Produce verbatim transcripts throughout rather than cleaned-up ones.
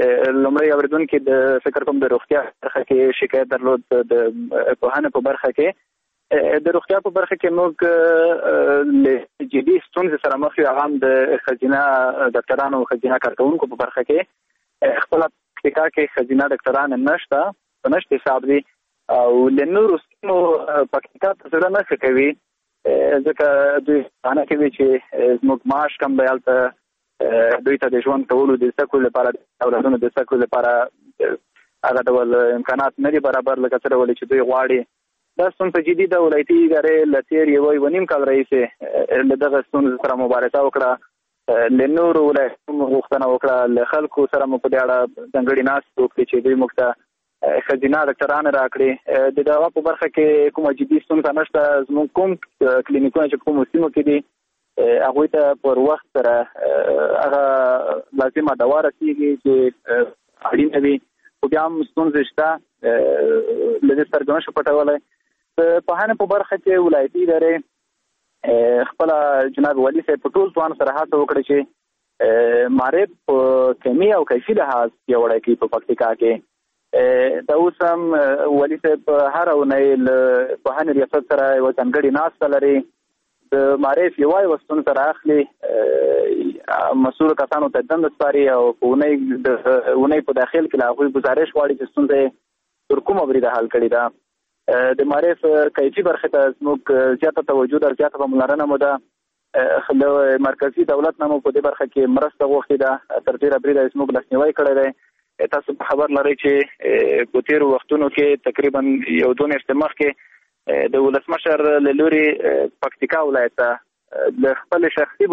لومړی اوریدونکي د فکر کوم د روغتیا برخه کې شکایت درلود د پوهنې په برخه کې د روغتیا په برخه کې موږ له جدي ستونزې سره مخ یو هم د خزینه ډاکټرانو او خزینه کارکونکو په برخه کې خپل پکتیکا کې خزینه ډاکټران نشته په نشته حساب دي او له نورو سیمو پکتیکا ته سره نه کوي ځکه دوی ځانه کوي چې زموږ معاش کم دی هلته دوی ته د ژوند کولو د زده کړو لپاره د اولادونو د زده کړو لپاره هغه ډول امکانات نه دي برابر لکه څنګه ولې چې دوی غواړي. دا ستونزه جدي ده. ولایتي ادارې له تېر یو یو نیم کال راهیسې له دغه ستونزې سره مبارزه وکړه، له نورو ولایتونو غوښتنه وکړه، له خلکو سره مو په دې اړه ځانګړې ناستې وکړې چې دوی موږ ته ښځینه ډاکټران راکړي. د دغه په برخه کې کومه جدي ستونزه نشته. زموږ کوم کلینیکونه چې کومو سیمو کې دي هغوی ته پر وخت سره هغه لازمه دوا رسېږي چې اړینه وي، خو بیا هم ستونزې شته له دې سترګې نه شو پټولی. د پوهنې په برخه کې ولایتي ادارې خپله جناب والي صاحب په ټول توان سره هڅه وکړه چې معرف په کمي او کیفي لحاظ پیاوړی کړي په پکتیکا کې. دا اوس هم والي صاحب هره اونۍ له پوهنې ریاست سره یوه ځانګړې ناسته لري، د معرف یوه یوه ستونزه سره اخلي، مسؤلو کسانو ته دنده سپاري او په اونۍ د اونۍ په داخل کې له هغوی گزارش غواړي چې ستونزه یې تر کومه بریده حل کړې ده. د معرف کیفي برخې ته زموږ زیاته توجه ده، زیاته پاملرنه مو ده. د مرکزي دولت نه مو په دې برخه کې مرسته غوښتې ده، تر ډېره بریده یې زموږ لاسنیوی کړی دی. تاسو په خبر لرئ چې په تېرو وختونو کې تقریبا یو دوه میاشتې مخکې د ولسمشر له لورې پکتیکا ولایت ته د خپل شخصي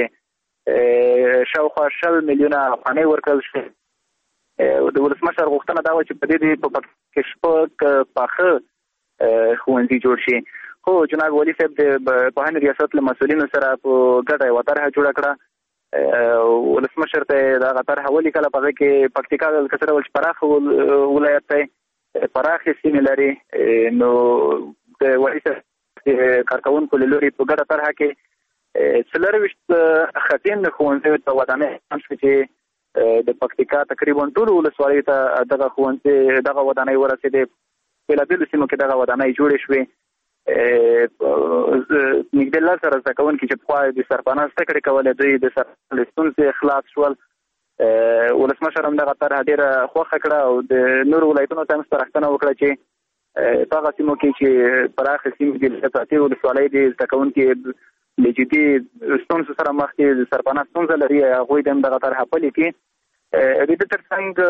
بودیجې شاوخوا شل میلیونه افغانۍ ورکړل شوې. د ولسمشر غوښتنه دا وه چې په دې په پکتیکا کې شپږ پاخه ښوونځي جوړ شي، خو جناب والي صاحب د پوهنې ریاست له مسؤلینو سره په ګډه یوه طرحه جوړه کړه. ولسمشر ته یې دغه طرحه ولیکله، په هغې کې پکتیکا لکه څه ډول چې پراخه ولایت دی، پراخې سیمې لري، نو د والي صاحب کارکوونکو له لورې په ګډه طرحه کې څلرویشت ختین ښوونځیو ته ودانۍ اعلان شوې چې د پکتیکا تقریبا ټولو ولسوالیو ته دغه ښوونځي دغه ودانۍ ورسېدې. بېلابېلو سیمو کې دغه ودانۍ جوړې شوې. نږدې لس زره زده کوونکي چې پخوا د سرپناه زده کړې کولې دوی د سرپناه ستونزې خلاص شول. ولسمشر هم دغه طرحه ډېره خوښه کړه او د نورو ولایتونو ته هم سپارښتنه وکړه چې په هغه سیمو کې چې پراخې سیمې دي، لکه اتې ولسوالۍ دي، زده کوونکي له جدي ستونزو سره مخ دي، د سرپناه ستونزه لري، هغوی د هم دغه طرحه پلي کړي. د دې تر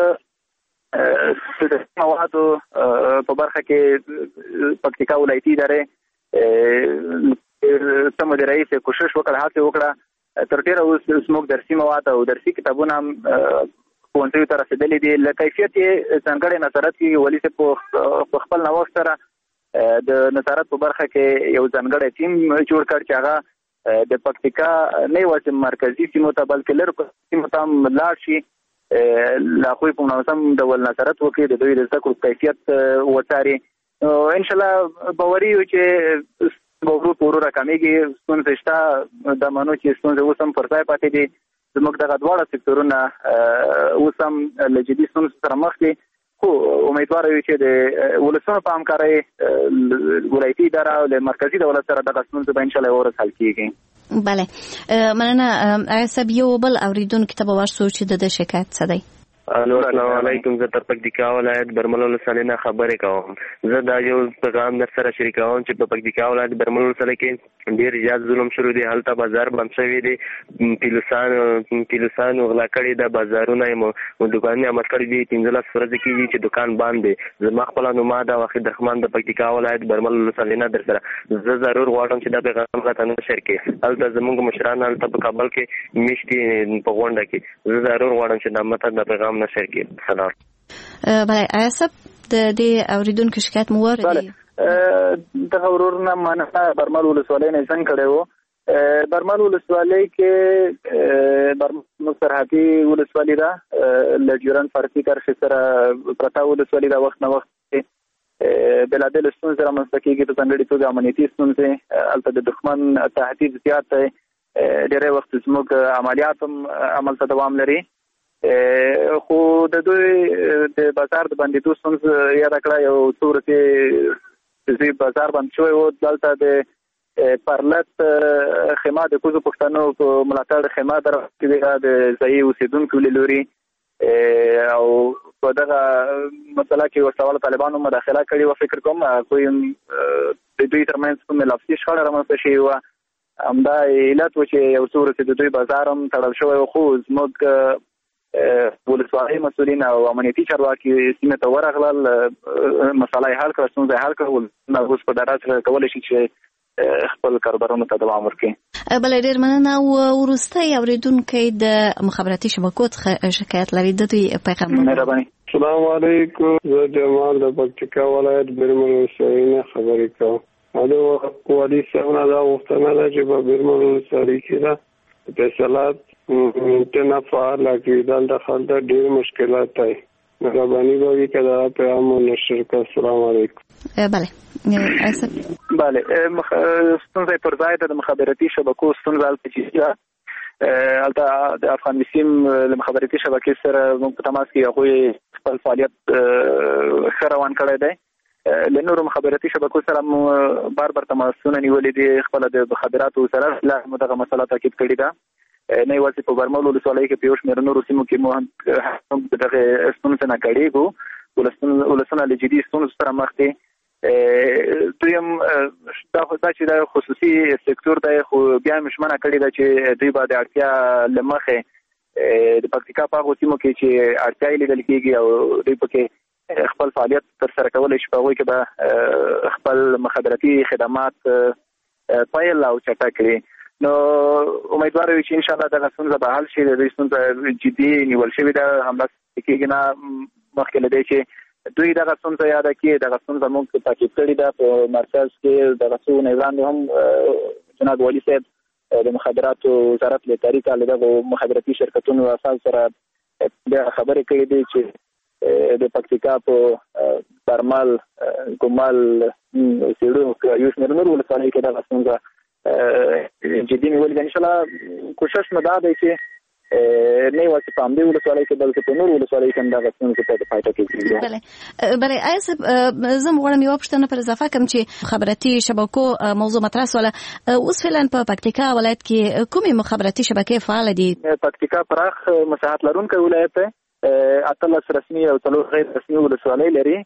څنګ د موادو په برخه کې پکتیکا ولایتي ادارې ته مدیر رئیس کوشش وکړ، هڅې وکړه تر ډېره اوس زموږ درسي مواد او درسي کتابونه هم ښوونځیو ته رسېدلي دي. له کیفیت یې ځانګړی نظارت کېږي. والي صاحب په خپل نوښت سره د نظارت په برخه کې یو ځانګړی ټیم جوړ کړ چې هغه د پکتیکا نه یوازې مرکزي سیمو ته بلکې لرې سیمو ته هم لاړ شي، له هغوی په منظم ډول نظارت وکړي، د دوی د زده کړو کیفیت وڅاري. انشاءالله باوري یو چې ورو په ورو راکمېږي. ستونزې شته، دا منو چې ستونزې اوس هم پر ځای پاتې دي. زموږ دغه دواړه سکتورونه اوس هم له جدي ستونزو سره مخ دي، خو امیدواره یو چې د ولسونو په همکارۍ ولایتي اداره او له مرکزي دولت سره دغه ستونزې به انشاءالله یوه ورځ حل کېږي. بله، مننه. آیا صاحب یو بل اورېدونکي ته به ورسو چې د ده شکایت څه دی؟ الو، السلام علیکم. زه تر پکتیکا ولایت برمل ولسوالۍ نه خبرې کوم. زه دا یو پیغام در سره شریکوم چې په پکتیکا ولایت برمل ولسوالۍ کې ډېر زیات ظلم شروع دی. هلته بازار بند شوی دی، پیلوسانو پیلوسانو غلا کړي ده، بازارونه یې دوکانونه مات کړي دي. پنځلس ورځې کېږي چې دوکان بند دی. زما خپله نوما ده وحید رحمان د پکتیکا ولایت برمل ولسوالۍ نه در سره. زه ضرور غواړم چې دا پیغام راته نشر کړي. هلته زموږ مشران هلته په کابل کې میشتي په غونډه کې، زه ضرور غواړم چې دا ماته د پیغام نشر کړي. سلام. بله، آیا صاحب د دې اوریدونکو شکایت مو واورېدی؟ بله، دغه ورور نه مننه. برمل ولسوالۍ نه زنګ کړی و. برمل ولسوالۍ کې برمل سرحدي ولسوالي ده، له ډیورنډ فارسي کرښې سره پرته ولسوالي ده. وخت نه وخت بېلابېلې ستونزې رامنځته کېږي، په ځانګړې توګه امنیتي ستونزې. هلته د دښمن تهدید زیات دی، ډېری وخت زموږ عملیات هم عمل ته دوام لري. خو د دوی د بازار د بندېدو ستونزه یاده کړه. یو څو ورځې چې بازار بند شوی و، دلته د پرلت خیمه د کوزو پښتنو په ملاتړ خیمه درغلې د ځایي اوسېدونکو له لوري او په دغه مسله کې ورته طالبانو مداخله کړې وه. فکر کوم کوی د دوی ترمنځ کومه لفظي شخړه رامنځته شوې وه. همدا علت و چې یو څو ورځې د دوی بازار هم تړل شوی و، خو زموږ ولسوالۍ مسؤلین او امنیتي چارواکي سیمې ته ورغلل، مسله یې حل کړه، ستونزه یې حل کړه. اوس په ډاډه سره کولی شي چې خپل کاروبارونو ته دوام ورکړي. بله ډېر مننه. او وروستی اورېدونکی د مخابراتي شبکو څخه شکایت لري، د دوی پیغام مهرباني. السلام علیکم، زه جمال د پکتیکا ولایت برمل ولسوالۍ نه خبرې کوم. دا والي صاحب نه دا غوښتنه ده چې په برمل ولسوالۍ کې ده اتصالات انټرنټ فعال کړي. دلته خلک ډېر مشکلات دي. مهرباني به وي که دا پیغام نشر کړي. السلام علیکم. بله ایسب بله ستونزه پر ځای د مخابراتي شبکو ستونزه هلته چې هلته د افغان مسیم له مخابراتي شبکې سره موږ په تماس کې هغوی خپل فعالیت ښه روان کړی دی. له نورو مخابراتي شبکو سره مو بار بار تماسونه نیولې دي، خپله د مخابراتو سره لا مو دغه مسله تاکید کړې ده. نه یوازې په برمل ولسوالۍ کې په یو شمېر نورو سیمو کې مو هم د دغې ستونزې نه کړېږو، ولسونه له جدي ستونزو سره مخ دي. دویم دا چې دا خصوصي سکتور دی، خو بیا مې ژمنه کړې ده چې دوی به د اړتیا له مخې د پکتیکا په هغو سیمو کې چې اړتیا یې لیدل کېږي او دوی پکې خپل فعالیت ترسره کولی شي، په هغوی کې به خپل مخابراتي خدمات پیل او چټک کړي. نو امیدوار یو چې انشاءالله دغه ستونزه به حل شي. د دوی ستونزه جدي نیول شوې ده، همداسې کېږي نه مخکې له دی چې دوی دغه ستونزه یاده کړي. دغه ستونزه موږ تاکید کړې ده په مرکز کې. دغه څو ورځې وړاندې هم جناب والي صاحب د مخابراتو وزارت له طریقه له دغو مخابراتي شرکتونو اساس سره بیا خبرې کړې دي چې د پکتیکا په برمل، ګومل، سیړو یو شمېر نور ولسوالۍ کې دغه ستونزه جدي نیولې ده. انشاءالله کوشش مو دا دی چې نه یوازې په همدې ولسوالۍ کې بلکې په نورو ولسوالۍ کې هم دغه ستونزې ته د پای ټکی کېږي. بله بله آیا صاحب، زه هم غواړم یوه پوښتنه پر اضافه کړم چې خبراتي شبکو موضوع مطرح شوله. اوس فعلا په پکتیکا ولایت کې کومې مخابراتي شبکې فعاله دي؟ پکتیکا پراخ مساحت لرونکی ولایت دی، اتلس رسمي او څلور غیر رسمي ولسوالۍ لري.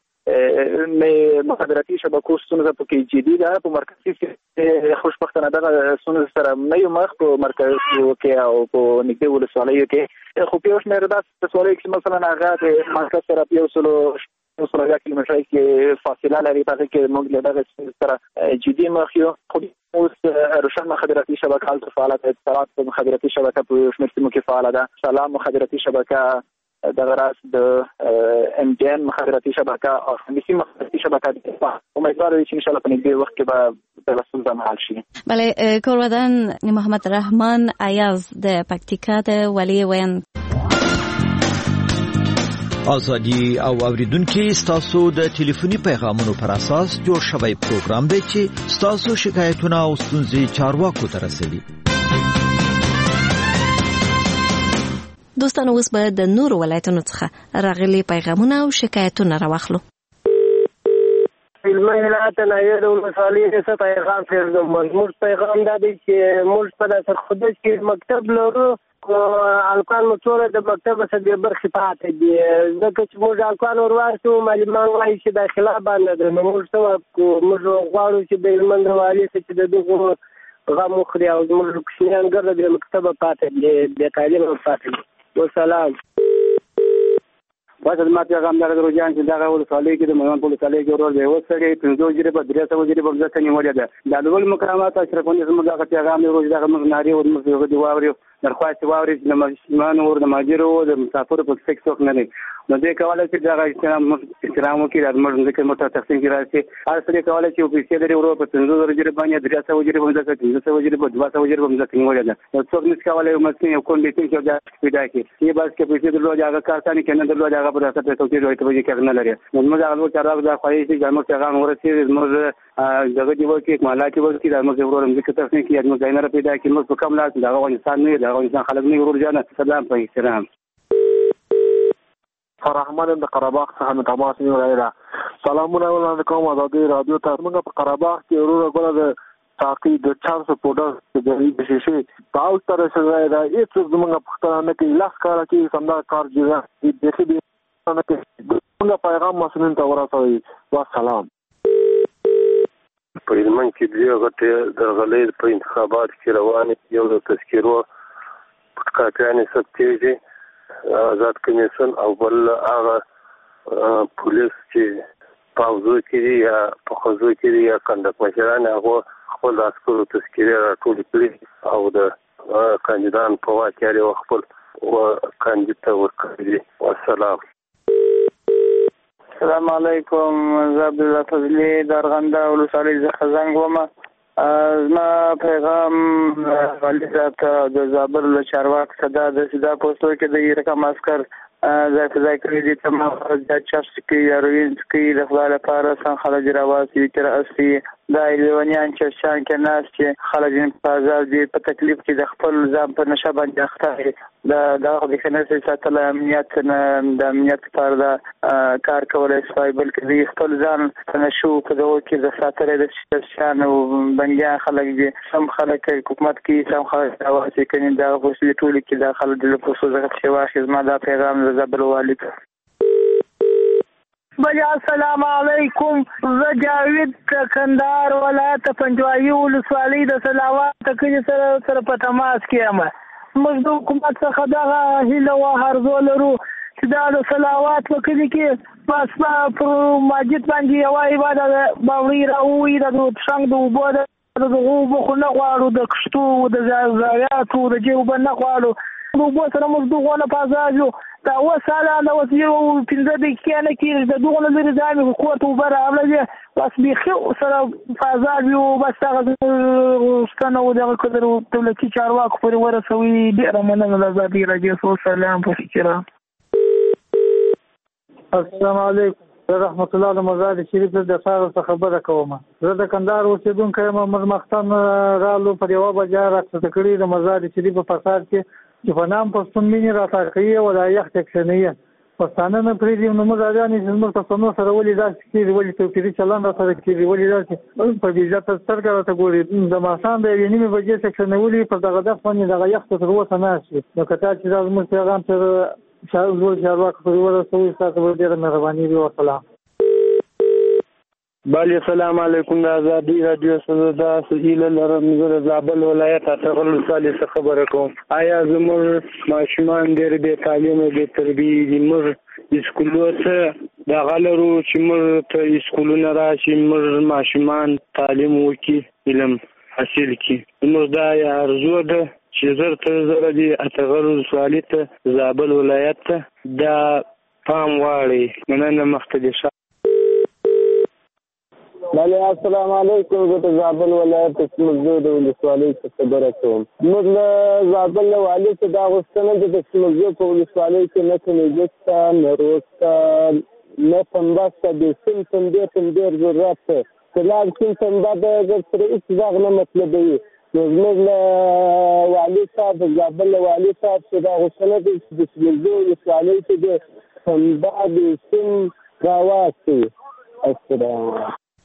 مخابراتي شبکو ستونزه پکې جدي ده. په مرکزي کې خوشبختانه دغه ستونزې سره نه یو مخ، په مرکزو کې او په نږدې ولسوالیو کې. خو په یو شمېر داسې ولسوالیو کې مثلا هغه د مرکز سره په یو سلو سلو اویا کیلومتره کې فاصله لري، په هغې کې موږ له دغه ستونزې سره جدي مخ یو. خو اوس روشن مخابراتي شبکه هلته فعاله ده، اتصالات مخابراتي شبکه په یو شمېر سیمو کې فعاله ده، سلام مخابراتي شبکه، دغه راز د ام ډي ان مخابراتي شبکه او خمیسي مخابراتي شبکه دي. امیدوار یو چې انشاءالله په نږدې وخت کې به دغه ستونزه حل شي. بله کورودن محمد رحمان ایاز د پکتیکا د والي وین. ازادي او اوریدونکو ستاسو د ټلیفوني پیغامونو پر اساس جوړ شوی پروګرام دی چې ستاسو شکایتونه او ستونزې چارواکو ته رسوي. دوستانو اوس به د نورو ولایتونو څخه راغلي پیغامونه او شکایتونه راوخلو. علمي ولایت نایې د ولسوالۍ څخه پیغام پرېږدم. موږ پیغام دا دی چې موږ په داسې خودش کې مکتب لرو، الکان مو ټول د مکتب څخه د برخې پاتې دي، ځکه چې موږ الکان ورواستو معلمان وایي چې داخله باندې ده. نو موږ څه وکړو؟ موږ غواړو چې د هلمند والي څخه چې د دغو غم وخوري او زموږ کوچنیان ګرده د مکتبه پاتې دي، بې تعلیمه پاتې دي. والسلام. واسه ما پیغام درته روجان چې دغه ولسوالۍ کې د میوند په ولسوالۍ کې ورور دی وسړي پنځه جری په درې سو جری په ځکه نیولې ده. د لوړ مقامات اشرفونی زموږ دغه پیغام دی روز دغه موږ ناری او موږ دی واوري درخواست واوري د مسلمانانو ور د ماجرو د مسافر په څک څوک نه دی. نو دې کواله چې دغه احترام احترام وکړي د موږ ځکه موږ تقسیم کې راځي. هر څه کواله چې په څیر دی ورور په پنځه جری باندې درې سو جری په ځکه پنځه سو جری په دوه سو جری په ځکه نیولې ده. نو څوک نس کواله یو مسکین یو کون دي چې دا پیدا کی یی بس کې په دې درلو هغه کارتانه کې نه درلو هغه په تاسو ته توګه ته وایي کې نه لري. نو موږ هغه چارواک دا خوایي چې موږ پیغام ورسېږي موږ دغه دی ورکه مالا کې ورکه د موږ ورور موږ ته تاسو کې موږ داینه پیدا کې موږ په کوم لاس دا افغانستان نه دا افغانستان خلک نه ورور جان سلام په احترام. فرحمن د قرهباغ څخه مې تماس نیولی ده. سلامونه وړاندې کوم ازادي رادیو ته. موږ په قرهباغ کې وروره ګوله د تاقي د چانس پوډر د شیشې په اول ته رسېدلی ده. هېڅوک زموږ پوښتنه نه کوي. لس کاله کېږي همدا کار جریان دي. بیخي بې نه کوي. موږ پیغام مسؤلینو ته ورسوئ. والسلام. په هلمند کې دوې غټې درغلۍ په انتخاباتو کې روانې. یو د تذکرو کاپیانې ثبتېږي آزاد کمیسیون او بل هغه پولیس چې په حوزو کې دي یا په حوزو کې دي یا کنډک مشران هغه خپل عسکرو تذکرې راټولې کړي او د کاندیدان په واک کې یې خپل کاندید ته ورکړي دي. والسلام. السلام علیکم. زه عبدالله فضلي د ارغنده ولسوالۍ څخه زنګ وم. زما پیغام والي صاحب ته د زابل له چارواک صدا د سدا پوسټو کې د رقم عسکر ځای په ځای کړي دي. تمام د چرس کې یا روین کې د خدای لپاره څنګه خلک راواسي چې راسي دا لیونیان چې شان کې ناس چې خلک په آزاد دي په تکلیف کې د خپل ځان په نشه باندې اخته دا د خنثی ساتل امنیت د امنیت لپاره د کار کولای شي بلکې د خپل ځان په نشو په دغه کې د ساتلې د شان او بنګیا خلک دي. سم خلک حکومت کې سم خلک راواسي کوي دا په ټول کې د خلک د پوسټو ځای چې واخی زما دا پیغام زابل والی ته. بجا السلام علیکم. زه جاوید کندهار ولایت پنجوایي ولسوالۍ د سلاوات کلي سره سره په تماس کې یم. موږ د حکومت څخه دغه هیله او هرزو لرو چې دا د سلاوات په کلي کې بس پر مسجد باندې یوه عبادت باوري راووي د څنګ د اوبو د دغه اوبو خو نه غواړو د کښتو د ضایعاتو د جېبو نه غواړو د اوبو سره موږ دغونه په ازاد یو. دا اوه ساله د اوس یو پنځه دقیقې نه کېږي د دغونه لرې ځای مې کور ته اوبه راغله دي بس بیخي سره په ازاد یو. بس هغه غوښتنه و دغه قدر دولتي چارواکو پورې ورسوي. ډېره مننه د ازادي راډیو. سلام په فکره. السلام علیکم. زه رحمت الله د مزار شریف د ښار څخه خبره کوم. زه د کندهار اوسېدونکی یم. موږ مختن رالو پر یوه بجه راکښته کړي د مزار شریف په فساد کې چې په نام پښتون مینې راته کوي او دا یخ تکشنوي پښتانه نه پرېږدي. نو موږ راځانې چې زموږ پښتنو سره ولې داسې کېږي ولې توپیري چلند راسره کېږي ولې داسې په بې عزته سترګه راته ګوري. د ماښام د یوې نیمې بجې تکشنولي پر دغه دغ باندې دغه یخ ته تر اوسه ناست وي. نو که تا چې دا زموږ پیغام تر لوړ چارواکو پورې ورسوي ستاسو به ډېره مهرباني وي. والسلام. بله السلام علیکم. د ازادي راډیو څخه دا هیله لرم. زه د زابل ولایت اتغر ولسوالۍ څخه خبره کوم. آیا زموږ ماشومان ډېر بې تعلیمه بې تربیې دي؟ موږ اسکولو ته دغه لرو چې موږ ته اسکولونه راشي موږ ماشومان تعلیم وکړي علم حاصل کړي. موږ دا ارزو ده چې زر تر زره دي اتغر ولسوالۍ ته زابل ولایت ته دا پام غواړي. مننه. مخته دې ښه. بله السلام علیکم. زه د زابل ولایت سمزو د ولسوالۍ څخه خبره کوم. موږ له زابل له والي څخه دا غوښتنه ده د سمزو په ولسوالۍ کې نه کمیډي شته نه روز شته نه پنبه شته. د سیم پنبې ته ډېر ضرورت دی. فلحال سیم پنبه د در سره هېڅ غږ نه مطلبوي. نو زموږ له والي صاحب د زابل له والي صاحب څخه دا غوښتنه ده چې د سمزو ولسوالۍ کې د پنبه د سیم راواچوي. السلام.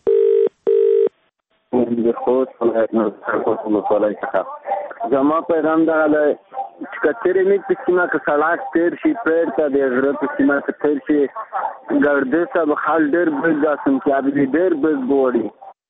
د خوست ولایت نه خوست ولسوالۍ څخه زما پیغام دغه دی چې که تېرې مې په سیمه کې سړک تېر شي پرېږده د غره په سیمه کې تېر شي ګردې ته به خلک ډېر بد اسانتیاوې دي ډېر بد غواړي.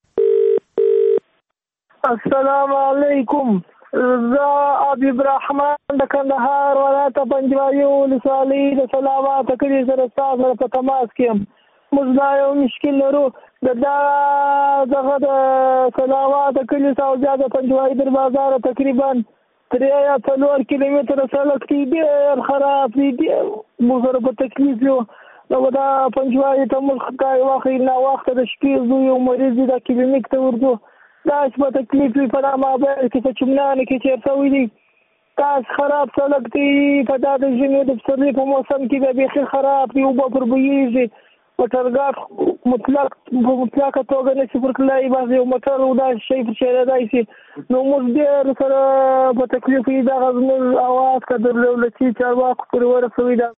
السلام علیکم. زه حبیب رحمان د کندهار ولایت پنجوایي ولسوالۍ د سلاوات کلي سره ستا سره په تماس کې یم. موږ دا یو مشکل لرو د دا دغه د سلاوات کلي څخه د پنجوایي در بازار تقریبا درې یا څلور کیلومتره سړک دی ډېر خراب دی. موږ سره په تکلیف یو. نو دا پنجوایي ته موږ کای واخلي ناوخته د شپې ځو یو مریض دی دا کلینیک ته ورځو دا چې په تکلیف وي په دا مابین کې په چمنانو کې چېرته وي دي تاسو خراب سړک دی. په دا د ژمي د پسرلي په موسم کې به بیخي خراب دی. اوبه پر بویېږي. موټرګاډ مطلق په مطلقه توګه نشي ورتللی. بعضې یو موټر دا شی پرېښودی شي. نو موږ ډېر سره په تکلیف وي. دغه زموږ اواز که د دولتي چارواکو پورې ورسوي.